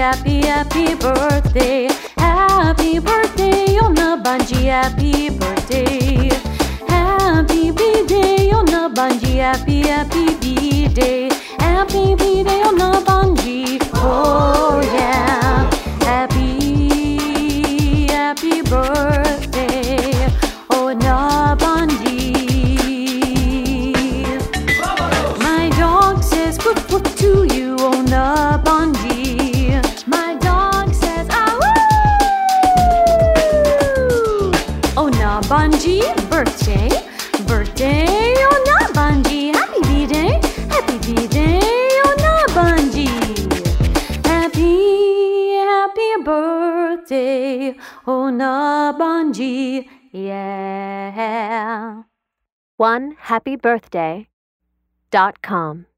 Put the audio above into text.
happy, happy birthday. Happy birthday, Onabanji, happy birthday. Happy B-Day, Onabanji, happy, happy B-Day. Happy B-Day, Onabanji, oh yeah. Happy, happy birthday, Onabanji. My dog says woof woof to you, Onabanji. My dog says ah-woo! Onabanji, birthday, birthday, Onabanji. Happy B-Day, happy B-Day, Onabanji. Happy, happy birthday, Onabanji, yeah. OneHappyBirthday.com